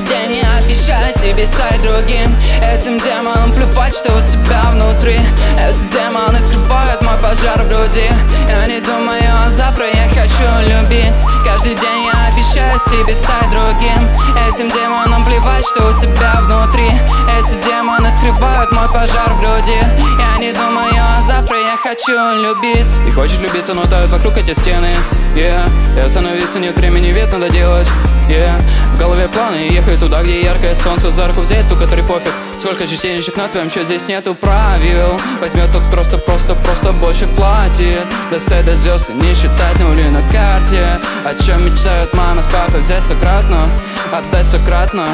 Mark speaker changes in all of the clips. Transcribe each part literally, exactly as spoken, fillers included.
Speaker 1: день я обещаю себе стать другим. Этим демонам плевать, что у тебя внутри. Эти демоны скрывают мой пожар в груди. Я не думаю о завтра, я хочу любить. Каждый день я обещаю себе стать другим. Этим демонам плевать, что у тебя внутри. Эти демоны скрывают мой пожар в груди. Я не думаю о завтра, я хочу любить.
Speaker 2: И хочешь любиться, но тают вокруг эти стены, yeah. И остановиться нет времени, ведь надо делать, yeah. В голове планы и ехать туда, где яркое солнце. За руку взять ту, который пофиг. Сколько частенечек на твоем счете, здесь нету правил. Возьмет тот, просто, просто, просто больше платит. Достать до звезд и не считать нули на карте. О чем мечтают мама с папой, взять стократно, отдать стократно.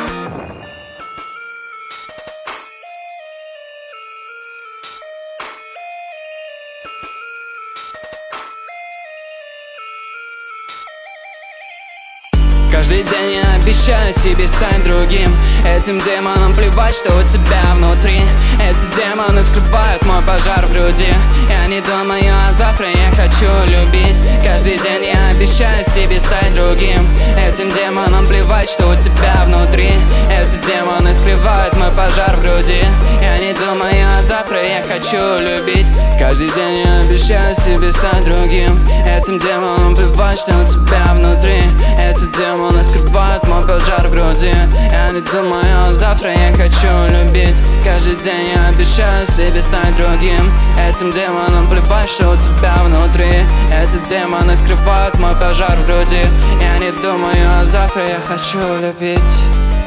Speaker 1: Каждый день я обещаю себе стать другим. Этим демонам плевать, что у тебя внутри. Эти демоны скрывают мой пожар в груди. Я не думаю о завтра, я хочу любить. Каждый день я обещаю себе стать другим. Этим демонам плевать, что у тебя внутри. Эти демоны скрывают мой пожар в груди. Я не думаю о завтра, я хочу любить. Каждый день я обещаю себе стать другим. Этим демонам плевать, что у тебя внутри. Эти демоны скрывают мой пожар в груди. Я не думаю о завтра, я хочу любить. Каждый день я обещаю себе стать другим. Этим демонам плевать, что у тебя внутри. Эти демоны скрывают мой пожар в груди. Я не думаю о завтра, я хочу любить.